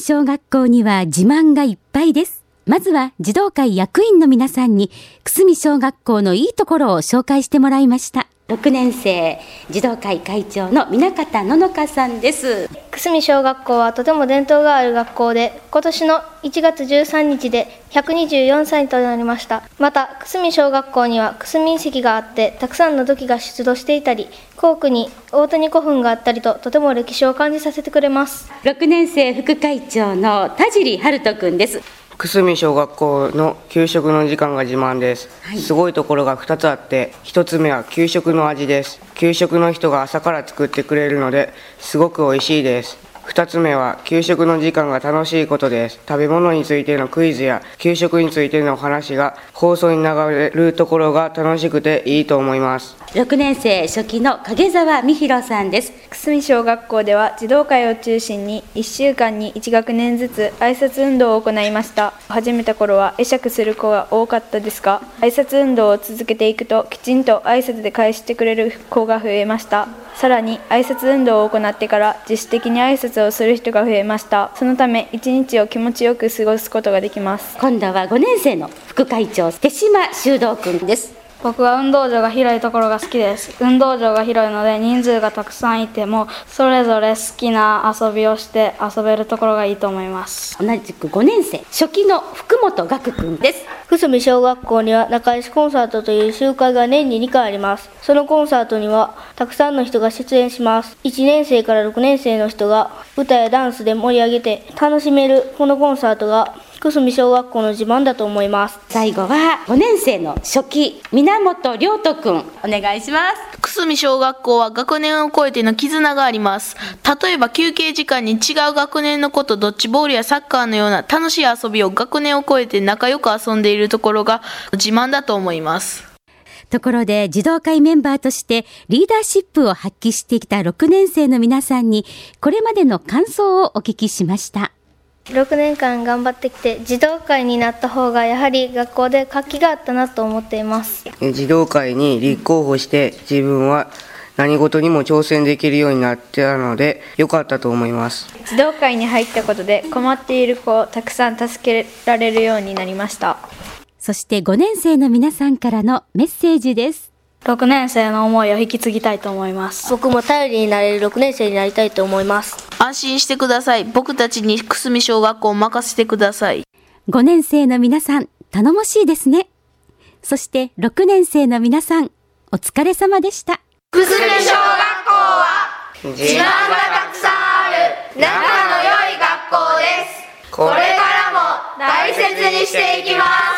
小学校には自慢がいっぱいです。まずは児童会役員の皆さんに久住小学校のいいところを紹介してもらいました。6年生児童会会長の南方ののかさんです。 久住小学校はとても伝統がある学校で、今年の1月13日で124歳となりました。また久住小学校には久住遺跡があって、たくさんの土器が出土していたり、校区に大谷古墳があったりと、とても歴史を感じさせてくれます。 6年生副会長の田尻春人くんです。 久住小学校の給食の時間が自慢です、すごいところが2つあって、1つ目は給食の味です。給食の人が朝から作ってくれるのですごくおいしいです。2つ目は給食の時間が楽しいことです。食べ物についてのクイズや給食についての話が放送に流れるところが楽しくていいと思います。 6年生初期の影沢美弘さんです。 久住小学校では児童会を中心に1週間に1学年ずつ挨拶運動を行いました。始めた頃は会釈する子が多かったですが、挨拶運動を続けていくときちんと挨拶で返してくれる子が増えました。さらに挨拶運動を行ってから自主的に挨拶をする人が増えました。そのため一日を気持ちよく過ごすことができます。 今度は5年生の副会長手島修道くんです。 僕は運動場が広いところが好きです。運動場が広いので人数がたくさんいてもそれぞれ好きな遊びをして遊べるところがいいと思います。 同じく5年生初期の福本岳くんです。 久住小学校には仲良しコンサートという集会が年に2回あります。そのコンサートにはたくさんの人が出演します。1年生から6年生の人が歌やダンスで盛り上げて楽しめるこのコンサートが久住小学校の自慢だと思います。 最後は5年生の初期源亮斗くんお願いします。 久住小学校は学年を超えての絆があります。例えば休憩時間に違う学年の子とドッジボールやサッカーのような楽しい遊びを学年を超えて仲良く遊んでいるところが自慢だと思います。 ところで児童会メンバーとしてリーダーシップを発揮してきた6年生の皆さんにこれまでの感想をお聞きしました。 6年間頑張ってきて児童会になった方がやはり学校で活気があったなと思っています。 児童会に立候補して自分は何事にも挑戦できるようになったので良かったと思います。 児童会に入ったことで困っている子をたくさん助けられるようになりました。 そして5年生の皆さんからのメッセージです。 6年生の思いを引き継ぎたいと思います。 僕も頼りになれる6年生になりたいと思います。 安心してください。僕たちに久住小学校を任せてください。 5年生の皆さん頼もしいですね。そして6年生の皆さんお疲れ様でした。 久住小学校は自慢がたくさんある仲の良い学校です。これからも大切にしていきます。